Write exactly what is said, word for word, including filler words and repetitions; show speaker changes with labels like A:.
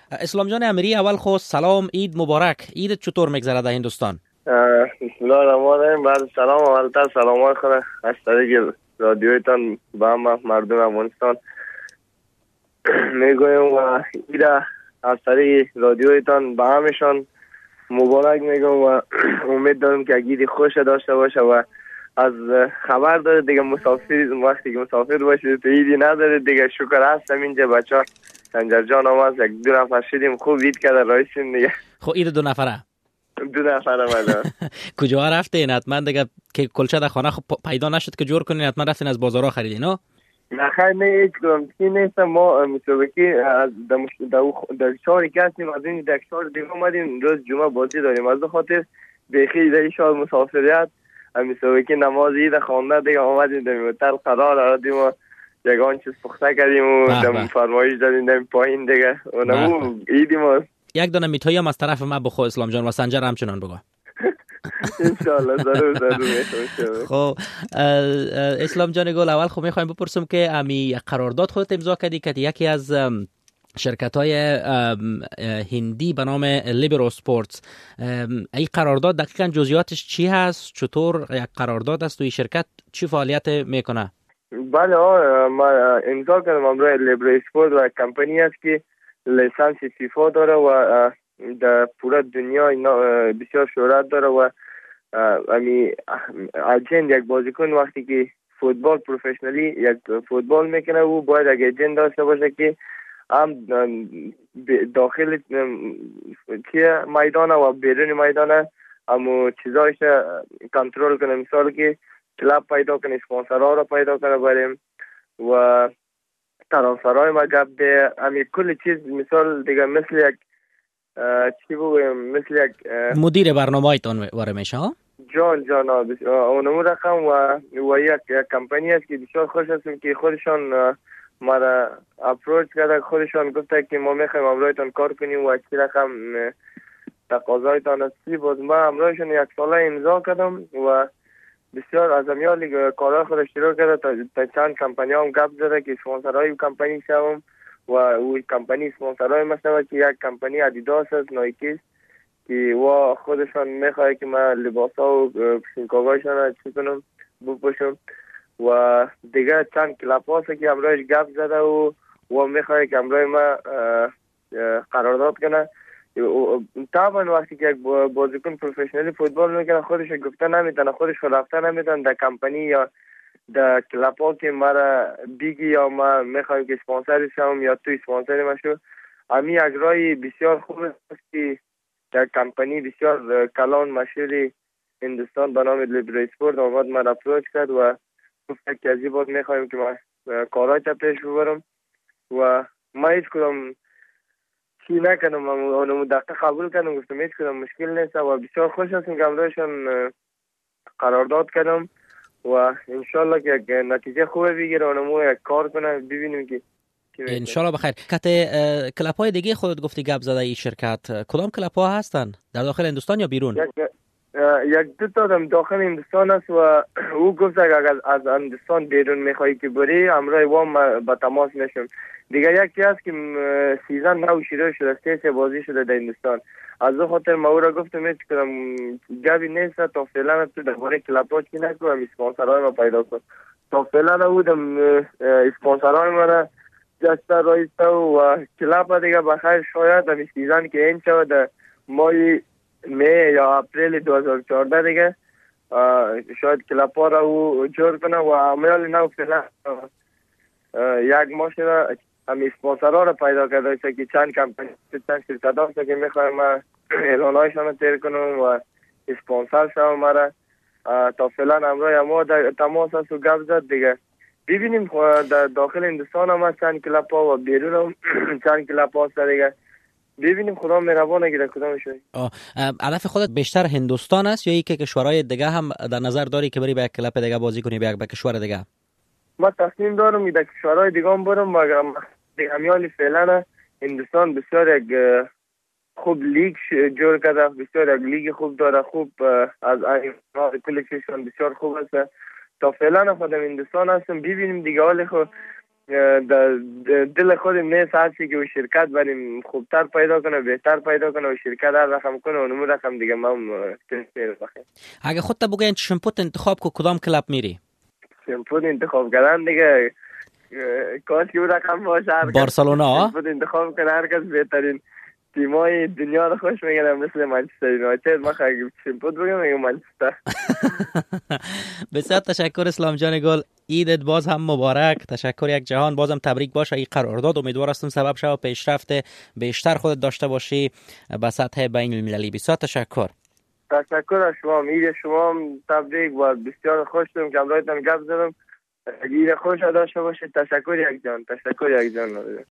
A: اسلام جان امیری، اول خو سلام، عید مبارک. عید چطور میگذره در هندوستان؟
B: بسم الله الرحمن الرحیم. بعد سلام اولتر سلام خود از طریق رادیویتان به همه مردم افغانستان میگویم و عید از طریق رادیویتان به همشان مبارک میگم و امید دارم که عید خوش داشته باشه و از خبر داره دیگه مسافر وقتی که مسافر باشید تو عیدی نداره دیگه. شکر هستم اینجا بچه ها سنجر جان آمد یک دو نفر شدیم خوب عید کرده رایسیم دیگه.
A: خب عید دو نفره
B: دو نفره مدام
A: کجا رفتین؟ حتما دیگه که کلچه در خانه پیدا نشد که جور کنین، حتما رفتین از بازارها خریدین نه؟
B: نه خیر نه هیچ کنم کی نیستم. ما مسابقه از در شهری که هستیم از این در شهر دیگه آمدیم روز جمعه بازی داریم، از خاطر بخی در این شهر مسافریت مسابقه نماز عید خوانده دیگه آمدیم در موتر قرار دادیم و یگان چیز پخته کردیم و دم فرمایش دادیم دم پایین دیگه و نمو عیدی ما.
A: یک دانه میتایی هم از طرف من بخو اسلام جان و سنجر همچنان بگو.
B: انشالله ضرور ضرور میخوام.
A: خب اسلام جان گل، اول خب میخوایم بپرسم که امی قرارداد خودت امضا کردی که یکی از شرکت های هندی به نام لیبرو سپورتس، ای قرارداد دقیقاً جزئیاتش چی هست؟ چطور یک قرارداد است و این شرکت چی فعالیت میکنه؟
B: بله ما امضا کردم امروز لیبرو سپورت و کمپانی است که لیسانس فیفا داره و در پورا دنیا بسیار شهرت داره و امی اجنت یک بازیکن وقتی که فوتبال پروفشنالی یک فوتبال میکنه و باید یک اجنت داشته باشه که هم داخل که میدان و بیرون میدان اما چیزایش کنترل کنه، مثال که کلاب پیدا کنه، اسپانسرها را پیدا کنه بریم و ترانسفرهای مگب ده امی کل چیز، مثال دیگه مثل یک چی بگویم مثل یک
A: مدیر برنامه‌تون واره میشه ها؟
B: جان جان اونمو رقم و و یک کمپانی است که بسیار خوش هستیم که خودشان ما را اپروچ کرده، خودشان گفته که ما میخوایم امروزتان کار کنیم و چی رقم تقاضایتان هستی. باز ما امروزشان یک ساله امضا کردم و بسیار از امیال کارهای خود شروع کرده تا, تا چند کمپانی هم گپ زده که اسپانسرهای کمپانی شوم و اوی کمپانی اسپانسرهای مثلا که یک کمپانی ادیداس است، نایکی است که و خودشان میخواه که من لباسا و شینکاگایشان را چی کنم بپوشم و دیگه چند کلاب هاست که امروز گپ زده و و میخواه که امروز ما قرارداد کنه. طبعا وقتی که یک بازیکن پروفشنالی فوتبال میکنه خودش گفته نمیتونه، خودش رفته نمیتونه در کمپانی یا در کلاب ها که مرا بیگی یا ما میخوایم که اسپانسر شوم یا تو اسپانسر ما شو. امی یک رای بسیار خوب است که در کمپانی بسیار کلان مشهوری هندوستان به نام لیبرو سپورت آمد من اپروچ کرد و گفت که از این بعد میخوایم که ما کارهای تا پیش ببرم و ما هیچ کدام چی نکنم، اونمو دقیقه قبول کردم، گفتم هیچ کدام مشکل نیست و بسیار خوش هستم که امروزشان قرارداد کردم و انشالله که یک نتیجه خوبه بگیره، اونمو یک کار کنه ببینیم که
A: انشالله بخیر. کت کلاب های دیگه خودت گفتی گپ زده این شرکت، کدام کلاب ها هستن در داخل هندوستان یا بیرون؟
B: یک یک دو تا داخل هندوستان است و او گفت اگر از هندوستان بیرون میخوایی که بری امروز وام با تماس میشم. دیگه یکی هست که سیزن نو شروع شده، سه سه بازی شده در هندوستان، از او خاطر ما او را گفتم هیچ کدام جوی نیست تا فعلا تو درباره کلاب ها چی نکن، اسپانسرهای ما پیدا کن. تا فعلا او دم اسپانسرهای ما را جسته رایسته و کلاب دیگه بخیر شاید در سیزن که این شود در مای می یا اپریل دو هزار و چهارده دیگه شاید کلاب ها را او جور کنه و عمل نو فعلا یک ماه شده همی اسپانسرها را پیدا کرده که چند کمپانی چند شرکت ها که میخوایم ما اعلانهایشان را تیر کنم و اسپانسر شوم مرا. تا فعلا امروز ما در تماس هست و گپ زد دیگه ببینیم در داخل هندوستان هم چند کلاب ها و بیرون هم چند کلاب ها هست دیگه ببینیم خدا مهربانه که در کدام شوی.
A: هدف خودت بیشتر هندوستان است یا ای که کشورهای دیگه هم در نظر داری که بری به یک کلاب دیگه بازی کنی به یک کشور دیگه؟
B: ما تصمیم دارم در کشورهای دیگه هم برم مگر همیال فعلا هندوستان بسیار یک خوب لیگ جور کرده، بسیار یک لیگ خوب داره، خوب از این کل چیزشان بسیار خوب است. تا فعلا خودم هندوستان هستم ببینیم دیگه حال خود دل خودم نیست هستی که شرکت بریم خوبتر پیدا کنه، بهتر پیدا کنه و شرکت هر رقم کنه و نمو رقم دیگه ما تنسیر بخیر.
A: اگه خودت بگین شمپوت انتخاب کو کدام کلاب میری؟
B: شمپوت انتخاب کردن دیگه کاش که رقم باشه.
A: بارسلونا
B: شمپوت انتخاب کنه هر کس بهترین تیمای دنیا رو خوش میگن مثل منچستر یونایتد. ما خیلی شمپوت بگم میگم منچستر.
A: بسیار تشکر اسلام جان گل. عیدت باز هم مبارک. تشکر یک جهان. بازم تبریک باشه این قرارداد. امیدوار هستم سبب شه و پیشرفت بیشتر خودت داشته باشی به سطح بین المللی. بسیار تشکر.
B: تشکر از شما. عید شما تبریک و بسیار خوش شدم که امروزتان گپ زدم. عید خوش داشته باشید. تشکر یک جان. تشکر یک جان.